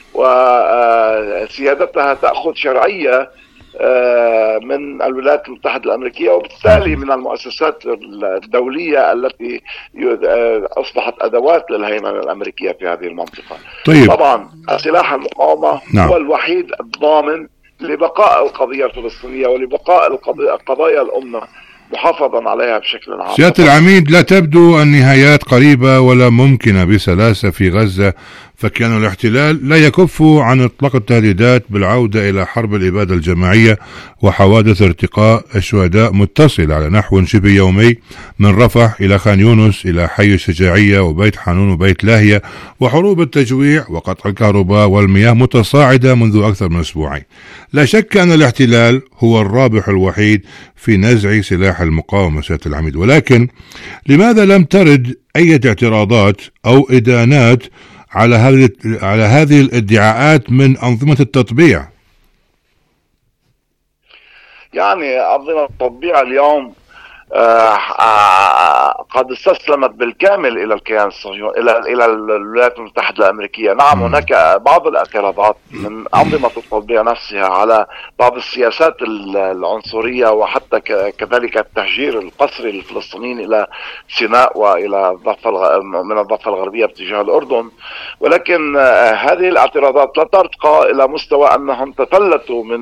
وسيادتها تأخذ شرعية من الولايات المتحدة الأمريكية وبالتالي من المؤسسات الدولية التي أصبحت أدوات للهيمنة الأمريكية في هذه المنطقة.
طيب.
طبعا سلاح المقاومة
نعم.
هو الوحيد الضامن لبقاء القضية الفلسطينية ولبقاء القضايا الأمة محافظا عليها بشكل عام.
سيادة العميد، لا تبدو النهايات قريبة ولا ممكنة بسلاسة في غزة، فكان الاحتلال لا يكف عن إطلاق التهديدات بالعودة إلى حرب الإبادة الجماعية وحوادث ارتقاء الشهداء متصلة على نحو شبه يومي من رفح إلى خان يونس إلى حي الشجاعية وبيت حانون وبيت لاهية، وحروب التجويع وقطع الكهرباء والمياه متصاعدة منذ أكثر من أسبوعين. لا شك أن الاحتلال هو الرابح الوحيد في نزع سلاح المقاومة سيادة العميد، ولكن لماذا لم ترد أي اعتراضات أو إدانات على هذه على هذه الادعاءات من أنظمة التطبيع؟
يعني أنظمة التطبيع اليوم قد استسلمت بالكامل الى الكيان الصهيوني، الى الى الولايات المتحده الامريكيه. نعم هناك بعض الاعتراضات من انظمه التطبيع نفسها على بعض السياسات العنصريه وحتى كذلك التهجير القسري للفلسطينيين الى سيناء والى الضفه من الضفه الغربيه باتجاه الاردن، ولكن هذه الاعتراضات لا ترتقى الى مستوى انهم تفلتوا من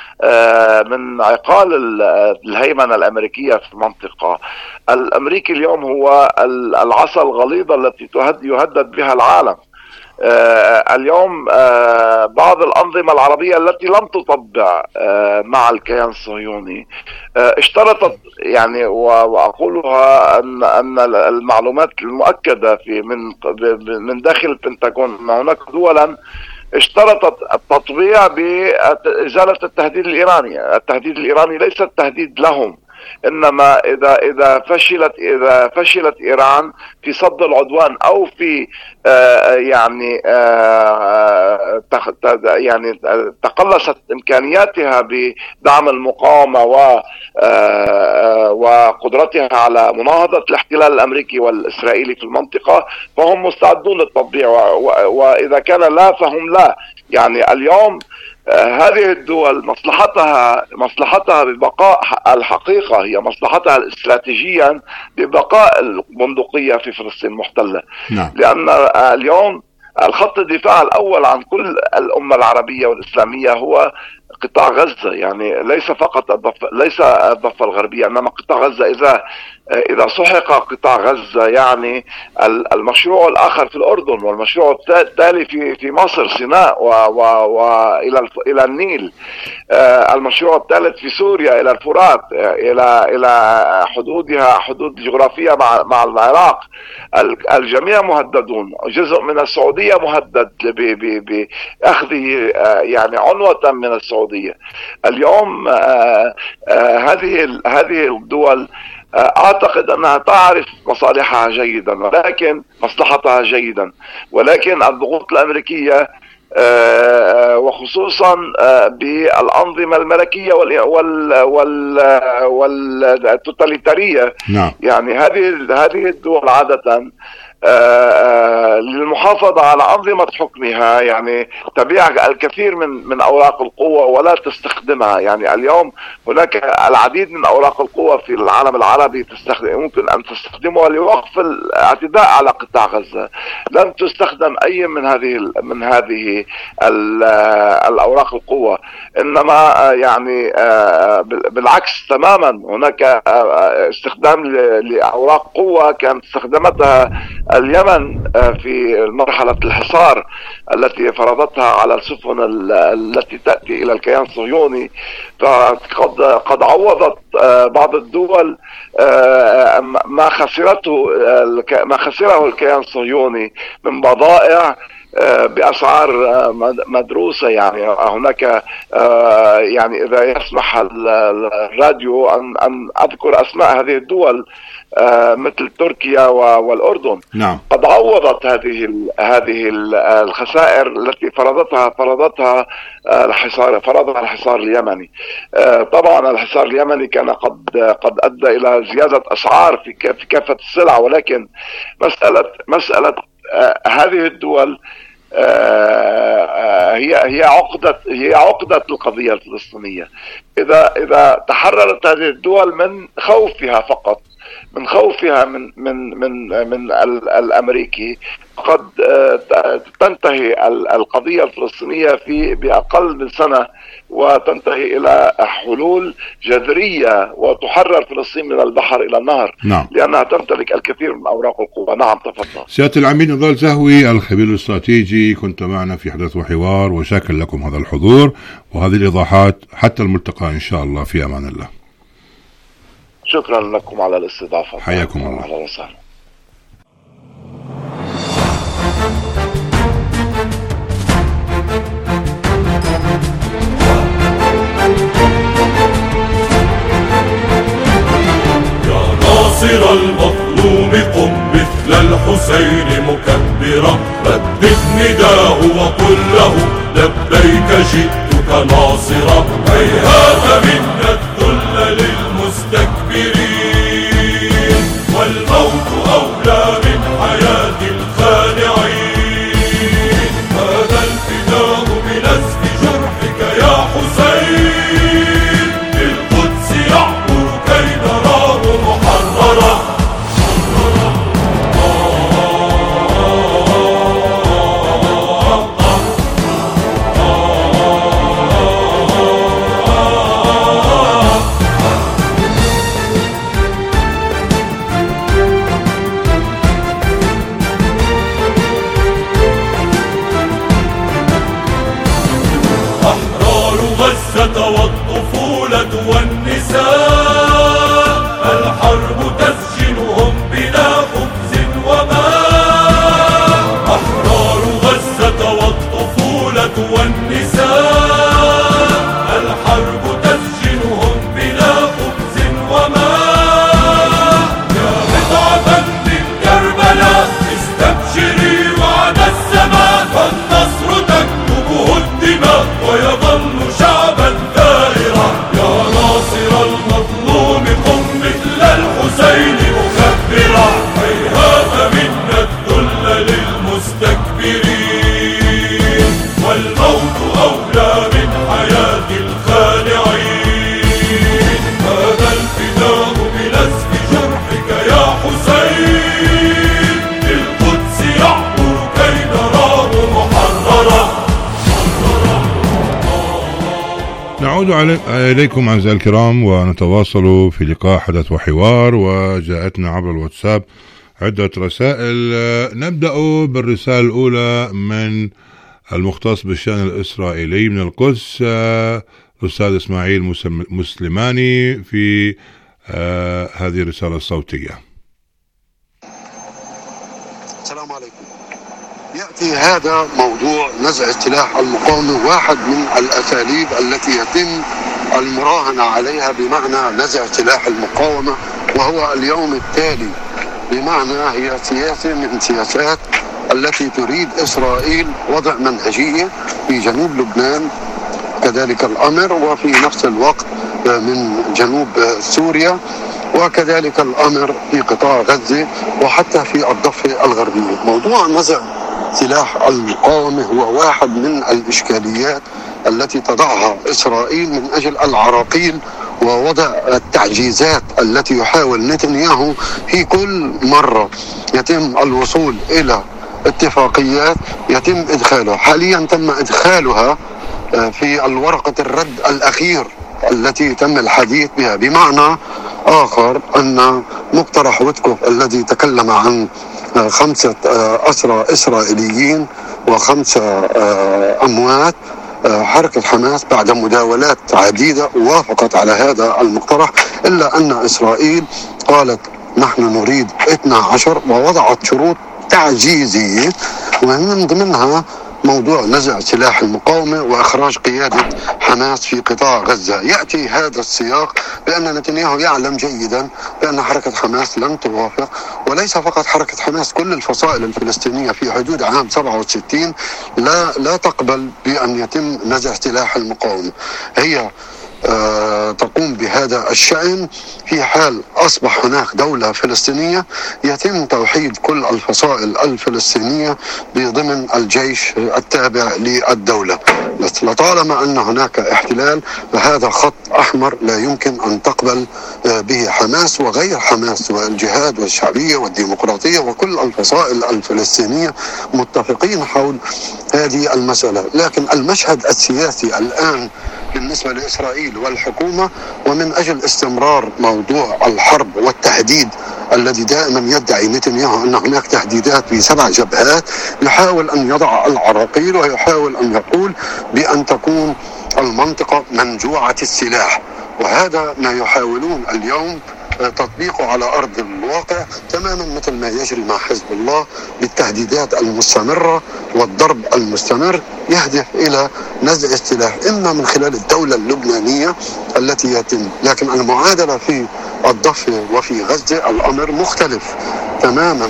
من عقال الهيمنه الامريكيه في المنطقه. الامريكي اليوم هو العصا الغليظه التي يهدد بها العالم. آه اليوم آه بعض الأنظمة العربية التي لم تطبع آه مع الكيان الصهيوني آه اشترطت، يعني وأقولها أن أن المعلومات المؤكدة في من من داخل البنتاغون أن هناك دولا اشترطت التطبيع بإزالة التهديد الإيراني. التهديد الإيراني ليس تهديد لهم، إنما إذا إذا فشلت إذا فشلت إيران في صد العدوان أو في آه يعني آه يعني تقلصت إمكانياتها بدعم المقاومة و آه وقدرتها على مناهضة الاحتلال الأمريكي والإسرائيلي في المنطقة، فهم مستعدون للتطبيع، وإذا كان لا فهم لا. يعني اليوم هذه الدول مصلحتها مصلحتها ببقاء الحقيقة هي مصلحتها الاستراتيجيا ببقاء البندقية في فلسطين المحتلة. نعم. لأن اليوم الخط الدفاع الأول عن كل الأمة العربية والإسلامية هو قطاع غزة، يعني ليس فقط الضفة ليس الضفة الغربية، إنما قطاع غزة. إذا إذا سحق قطاع غزة يعني المشروع الآخر في الأردن، والمشروع التالي في في مصر سيناء وإلى إلى النيل، المشروع الثالث في سوريا إلى الفرات، إلى إلى حدودها حدود جغرافية مع مع العراق. الجميع مهددون. جزء من السعودية مهدد بأخذه يعني عنوة من السعودية. اليوم هذه هذه الدول أعتقد أنها تعرف مصالحها جيدا، ولكن مصلحتها جيدا، ولكن الضغوط الأمريكية وخصوصا بالأنظمة الملكية والتوتاليتارية. نعم. يعني هذه هذه الدول عادة للمحافظة على أنظمة حكمها يعني تبيع الكثير من من أوراق القوة ولا تستخدمها. يعني اليوم هناك العديد من أوراق القوة في العالم العربي تستخدم ممكن أن تستخدمها لوقف الاعتداء على قطاع غزة. لم تستخدم أي من هذه من هذه الأوراق القوة، إنما يعني بالعكس تماما هناك استخدام لأوراق قوة كانت استخدمتها اليمن في مرحلة الحصار التي فرضتها على السفن التي تأتي إلى الكيان الصهيوني. فقد قد عوضت بعض الدول ما خسرته ما خسره الكيان الصهيوني من بضائع بأسعار مدروسة. يعني هناك يعني إذا يسمح الراديو أن أن أذكر أسماء هذه الدول مثل تركيا والأردن. نعم. قد عوضت هذه هذه الخسائر التي فرضتها فرضتها الحصار فرضها الحصار اليمني. طبعا الحصار اليمني كان قد قد أدى إلى زيادة أسعار في في كافة السلع، ولكن مسألة مسألة هذه الدول هي هي عقدة هي عقدة القضية الفلسطينية. إذا إذا تحررت هذه الدول من خوفها فقط من خوفها من من من من الأمريكي، قد تنتهي القضية الفلسطينية في بأقل من سنة وتنتهي إلى حلول جذرية وتحرر فلسطين من البحر إلى النهر. نعم. لأنها تمتلك الكثير من أوراق القوة. نعم تفضل.
سيادة العميد نضال زهوي الخبير الاستراتيجي، كنت معنا في حدث وحوار، وشاكر لكم هذا الحضور وهذه الإيضاحات. حتى الملتقى إن شاء الله، في أمان الله.
شكرا لكم على الاستضافة.
حياكم الله.
أهلا وسهلا.
يا ناصر المظلوم قم مثل الحسين مكبرا، ردد نداه وقل له لبيك جئتك ناصرا. هيهات منا الذل للمستكبرين.
نعود إليكم أعزائي الكرام ونتواصل في لقاء حدث وحوار، وجاءتنا عبر الواتساب عدة رسائل. نبدأ بالرسالة الأولى من المختص بالشأن الإسرائيلي من القدس، الأستاذ إسماعيل مسلماني، في هذه الرسالة الصوتية.
السلام عليكم. يأتي هذا موضوع نزع السلاح المقاومة واحد من الأساليب التي يتم المراهنة عليها بمعنى نزع سلاح المقاومة، وهو اليوم التالي، بمعنى هي سياسة من سياسات التي تريد إسرائيل وضع منهجية في جنوب لبنان كذلك الأمر، وفي نفس الوقت من جنوب سوريا، وكذلك الأمر في قطاع غزة وحتى في الضفة الغربية. موضوع نزع سلاح المقاومة هو واحد من الإشكاليات التي تضعها إسرائيل من أجل العراقيل ووضع التعجيزات التي يحاول نتنياهو في كل مرة يتم الوصول إلى اتفاقيات يتم إدخالها. حاليا تم إدخالها في الورقة الرد الأخير التي تم الحديث بها، بمعنى آخر أن مقترح ويتكوف الذي تكلم عن خمسة أسرى إسرائيليين وخمسة أموات، حركة حماس بعد مداولات عديدة وافقت على هذا المقترح، إلا أن إسرائيل قالت نحن نريد اثنا عشر ووضعت شروط تعجيزية، ومن ضمنها موضوع نزع سلاح المقاومة وإخراج قيادة حماس في قطاع غزة. يأتي هذا السياق بأن نتنياهو يعلم جيدا بأن حركة حماس لن توافق، وليس فقط حركة حماس، كل الفصائل الفلسطينية في حدود عام سبعة وستين لا لا تقبل بأن يتم نزع سلاح المقاومة. هي آه تقوم بهذا الشأن في حال أصبح هناك دولة فلسطينية يتم توحيد كل الفصائل الفلسطينية بضمن الجيش التابع للدولة. بس لطالما أن هناك احتلال فهذا خط أحمر لا يمكن أن تقبل آه به حماس وغير حماس، والجهاد والشعبية والديمقراطية وكل الفصائل الفلسطينية متفقين حول هذه المسألة. لكن المشهد السياسي الآن بالنسبة لإسرائيل والحكومة، ومن أجل استمرار موضوع الحرب والتهديد الذي دائما يدعي نتنياهو أن هناك تهديدات في سبع جبهات، يحاول أن يضع العراقيل ويحاول أن يقول بأن تكون المنطقة منجوعة السلاح، وهذا ما يحاولون اليوم تطبيقه على أرض الواقع تماما مثل ما يجري مع حزب الله بالتهديدات المستمرة والضرب المستمر يهدف إلى نزع السلاح، إما من خلال الدولة اللبنانية التي يتم. لكن المعادلة في الضفة وفي غزة الأمر مختلف تماما،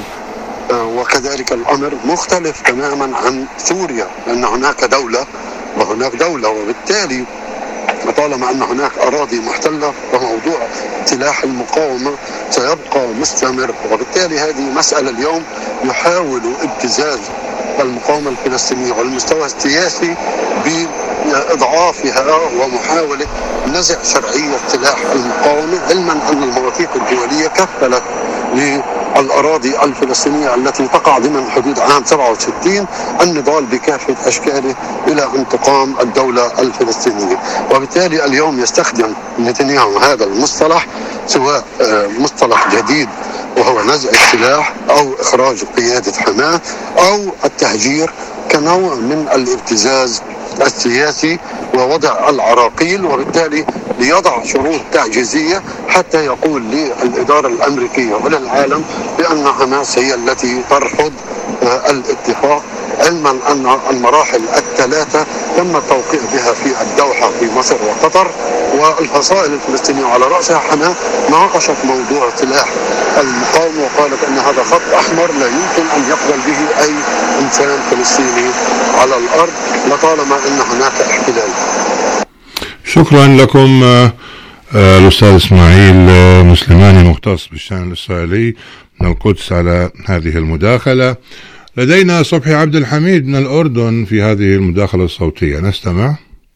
وكذلك الأمر مختلف تماما عن سوريا، لأن هناك دولة وهناك دولة، وبالتالي طالما أن هناك أراضي محتلة فموضوع سلاح المقاومة سيبقى مستمر. وبالتالي هذه مسألة اليوم يحاول ابتزاز المقاومة الفلسطينية على المستوى السياسي بإضعافها ومحاولة نزع شرعية سلاح المقاومة، علما أن المواثيق الدولية كفلت للأراضي الفلسطينية التي تقع ضمن حدود عام سبعة وستين النضال بكافة أشكاله إلى أن تقام الدولة الفلسطينية. وبالتالي اليوم يستخدم نتنياهو هذا المصطلح، سواء مصطلح جديد وهو نزع السلاح أو إخراج قيادة حماس أو التهجير، كنوع من الابتزاز السياسي ووضع العراقيل، وبالتالي ليضع شروط تعجيزية حتى يقول للإدارة الأمريكية وللعالم بأن حماس هي التي ترفض الاتفاق، علما أن المراحل الثلاثة تم التوقيع بها في الدوحة في مصر وقطر، والفصائل الفلسطينية على رأسها حماس ناقشت موضوع سلاح المقاومة وقالت أن هذا خط أحمر لا يمكن أن يقبل به أي إنسان فلسطيني على الأرض لطالما أن هناك احتلال.
شكرا لكم الأستاذ إسماعيل مسلماني مختص بالشأن الإسرائيلي من القدس على هذه المداخلة. لدينا صبحي عبد الحميد من الأردن في هذه المداخلة الصوتية، نستمع.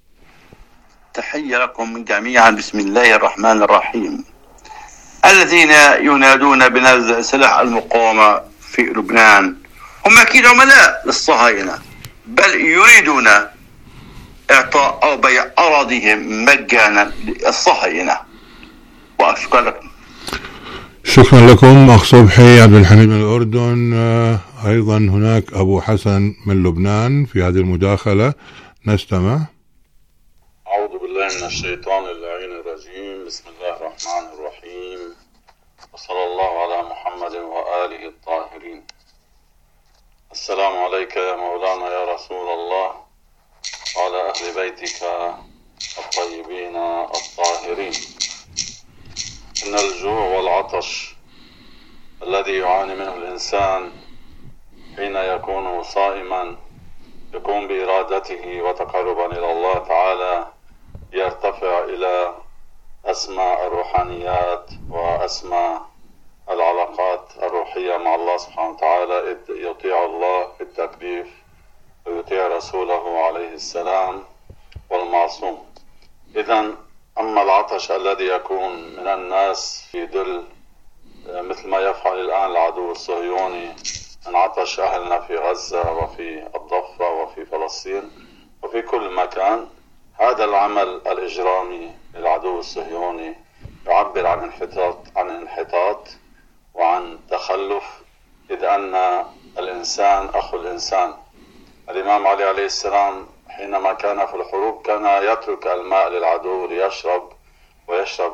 تحية لكم جميعا. بسم الله الرحمن الرحيم. الذين ينادون بنزع سلاح المقاومة في لبنان هم أكيد عملاء للصهاينة، بل يريدون إعطاء أو بيع أراضيهم مجانا للصهاينة. وأشكر لكم.
شكرا لكم أخ صبحي عبد الحميد من الأردن. أيضا هناك أبو حسن من لبنان في هذه المداخلة، نستمع.
أعوذ بالله من الشيطان اللعين الرجيم. بسم الله الرحمن الرحيم، وصلى الله على محمد وآله الطاهرين. السلام عليك يا مولانا يا رسول الله وعلى أهل بيتك الطيبين الطاهرين. إن الجوع والعطش الذي يعاني منه الإنسان حين يكون صائما يكون بإرادته وتقربا إلى الله تعالى يرتفع إلى أسمى الروحانيات وأسمى العلاقات الروحية مع الله سبحانه وتعالى، إذ يطيع الله في التكليف ويطيع رسوله عليه السلام والمعصوم. إذن أما العطش الذي يكون من الناس في دل مثل ما يفعل الآن العدو الصهيوني من عطش أهلنا في غزة وفي الضفة وفي فلسطين وفي كل مكان، هذا العمل الإجرامي للعدو الصهيوني يعبر عن انحطاط عن انحطاط وعن تخلف، إذ أن الإنسان أخو الإنسان. الإمام علي عليه السلام حينما كان في الحروب كان يترك الماء للعدو ليشرب ويشرب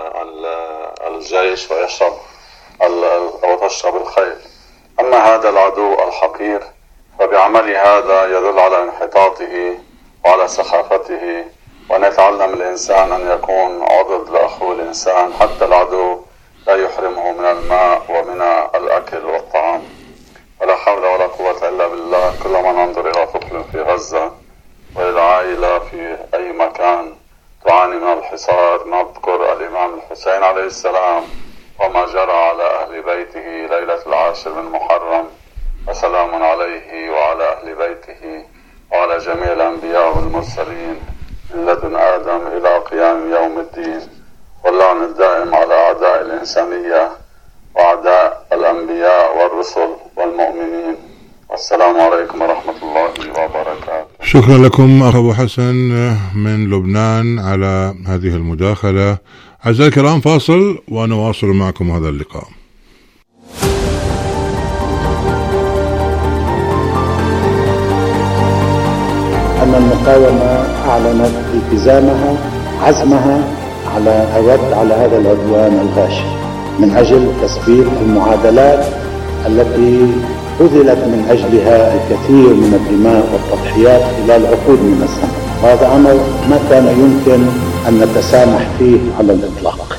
الجيش ويشرب أو تشرب الخيل. أما هذا العدو الحقير فبعمل هذا يدل على انحطاطه وعلى سخافته، وأن يتعلم الإنسان أن يكون عضد لأخوه الإنسان، حتى العدو لا يحرمه من الماء ومن الأكل والطعام. ولا حول ولا قوة إلا بالله. كل ما ننظر إلى طفل في غزة وإلى عائلة في أي مكان تعاني من الحصار نذكر الإمام الحسين عليه السلام وما جرى على أهل بيته ليلة العاشر من محرم، وسلام عليه وعلى أهل بيته وعلى جميع الأنبياء والمرسلين من لدن آدم إلى قيام يوم الدين، واللعن الدائم على أعداء الإنسانية وأعداء الأنبياء والرسل والمؤمنين. والسلام عليكم ورحمة الله وبركاته.
شكرا لكم أخ أبو حسن من لبنان على هذه المداخلة. أعزائي الكرام، فاصل ونواصل معكم هذا اللقاء.
أن المقاومة أعلنت التزامها عزمها على الرد على هذا العدوان الغاشم من أجل تثبيت المعادلات التي بذلت من أجلها الكثير من الدماء والتضحيات خلال عقود من الزمن. وهذا أمر ما كان يمكن أن نتسامح فيه على الإطلاق.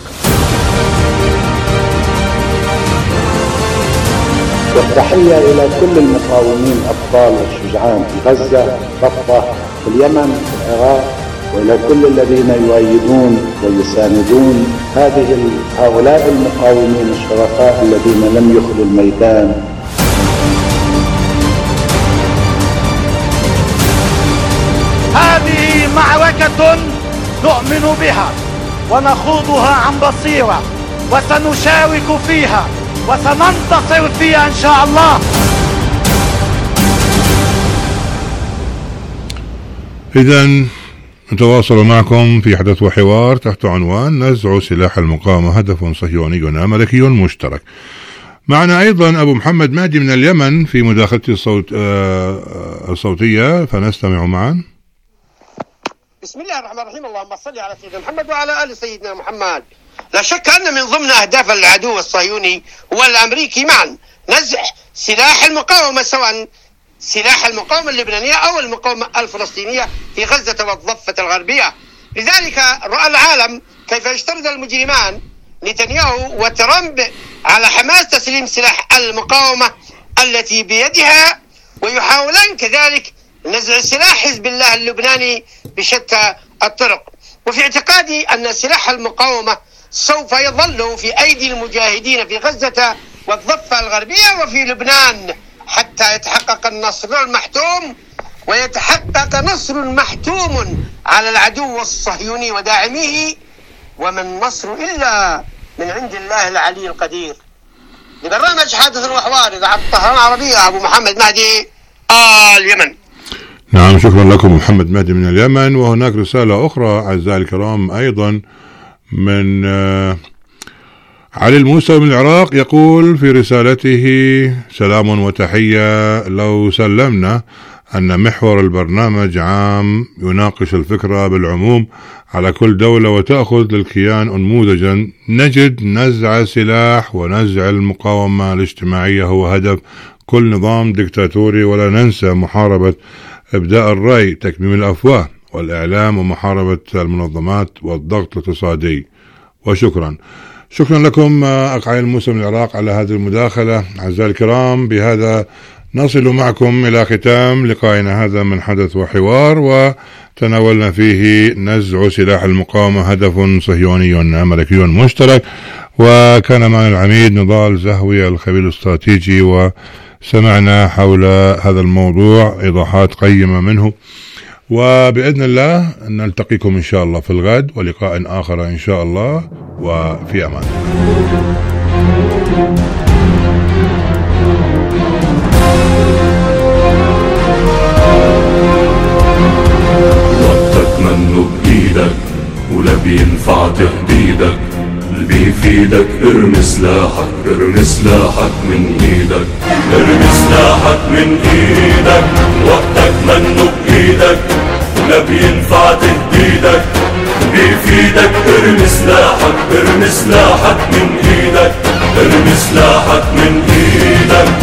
والتحية إلى كل المقاومين الأبطال والشجعان في غزة، ضفة، في اليمن، في العراق، وإلى كل الذين يؤيدون ويساندون هذه هؤلاء المقاومين الشرفاء الذين لم يخلوا الميدان.
هذه معركة نؤمن بها ونخوضها عن بصيرة، وسنشارك فيها وسننتصر فيها إن شاء الله.
إذن نتواصل معكم في حدث وحوار تحت عنوان نزع سلاح المقاومة هدف صهيوني أمريكي مشترك. معنا أيضا أبو محمد مهدي من اليمن في مداخلته الصوت الصوتية، فنستمع معا.
بسم الله الرحمن الرحيم. اللهم صل على سيدنا محمد وعلى آل سيدنا محمد. لا شك أن من ضمن أهداف العدو الصهيوني والأمريكي معا نزع سلاح المقاومة، سواء سلاح المقاومة اللبنانية أو المقاومة الفلسطينية في غزة والضفة الغربية. لذلك رأى العالم كيف يشترط المجرمان نتنياهو وترامب على حماس تسليم سلاح المقاومة التي بيدها، ويحاولان كذلك نزع سلاح حزب الله اللبناني بشتى الطرق. وفي اعتقادي أن سلاح المقاومة سوف يظل في أيدي المجاهدين في غزة والضفة الغربية وفي لبنان حتى يتحقق النصر المحتوم، ويتحقق نصر محتوم على العدو الصهيوني وداعميه، وما النصر إلا من عند الله العلي القدير. لبرنامج حادث وحوار إذاعة الطهران العربية، أبو محمد مهدي، آل اليمن.
نعم، شكرا لكم محمد مهدي من اليمن. وهناك رسالة أخرى أعزائي الكرام أيضا من علي الموسى من العراق، يقول في رسالته: سلام وتحية، لو سلمنا أن محور البرنامج عام يناقش الفكرة بالعموم على كل دولة وتأخذ للكيان أنموذجا، نجد نزع سلاح ونزع المقاومة الاجتماعية هو هدف كل نظام ديكتاتوري، ولا ننسى محاربة إبداء الرأي، تكميم الأفواه والإعلام، ومحاربة المنظمات والضغط الاقتصادي. وشكرا شكرا لكم أخ علي موسى من العراق على هذه المداخلة. أعزائي الكرام، بهذا نصل معكم إلى ختام لقائنا هذا من حدث وحوار، وتناولنا فيه نزع سلاح المقاومة، هدف صهيوني أمريكي مشترك. وكان معنا العميد نضال زهوي الخبير الاستراتيجي، وسمعنا حول هذا الموضوع إيضاحات قيمة منه. وبإذن الله نلتقيكم إن شاء الله في الغد ولقاء آخر إن شاء الله، وفي أمان.
وقتك منه بإيدك ولا بينفع تهديدك، اللي بيفيدك ارمي سلاحك، ارمي سلاحك من ايدك، ارمي سلاحك من ايدك. وقتك منه بايدك ولا بينفع تهديدك، بيفيدك ارمي سلاحك، ارمي سلاحك من ايدك، ارمي سلاحك من ايدك.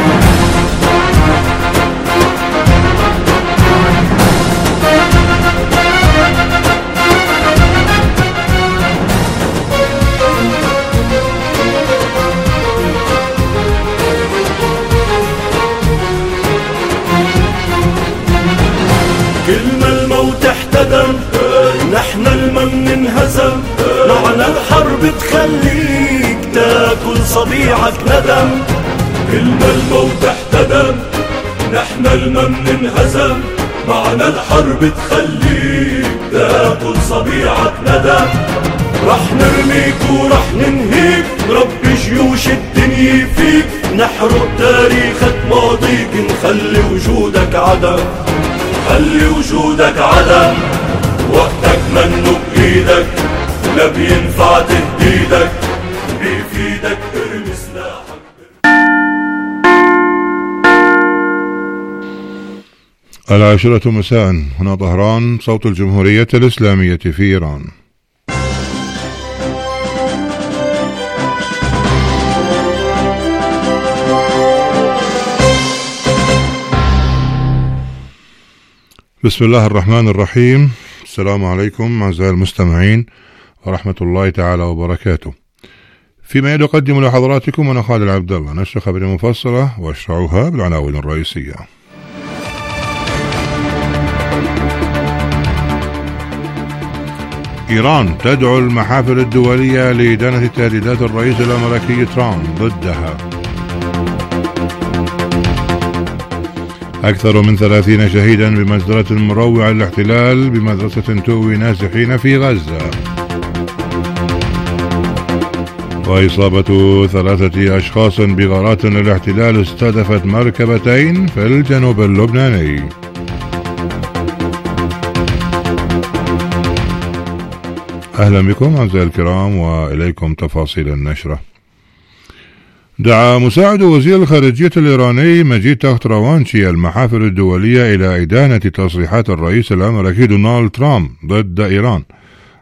نحن المن انهزم، معنا الحرب تخليك تاكل صبيعك ندم. كل ما الموت احتدم، نحن المن انهزم، معنا الحرب تخليك تاكل صبيعك ندم. رح نرميك ورح ننهيك، ربي جيوش الدنيا فيك، نحرق تاريخك ماضيك، نخلي وجودك عدم، خلي وجودك عدم. وقتك منه بإيدك لا بينفع تهديدك، بيفيدك ارمي سلاحك.
العاشرة مساء، هنا طهران، صوت الجمهورية الإسلامية في إيران. بسم الله الرحمن الرحيم. السلام عليكم أعزائي المستمعين ورحمة الله تعالى وبركاته. فيما يقدم لحضراتكم أنا خالد عبد الله نشر خبر مفصلة، واشرعوها بالعناوين الرئيسية. إيران تدعو المحافل الدولية لإدانة تهديدات الرئيس الأمريكي ترامب ضدها. أكثر من ثلاثين شهيدا بمجزرة مروعة للاحتلال بمدرسة تؤوي نازحين في غزة. وإصابة ثلاثة أشخاص بغارات للاحتلال استهدفت مركبتين في الجنوب اللبناني. أهلا بكم أعزائي الكرام، وإليكم تفاصيل النشرة. دعا مساعد وزير الخارجية الإيراني مجيد تختروانشي المحافل الدولية إلى إدانة تصريحات الرئيس الأمريكي دونالد ترامب ضد إيران،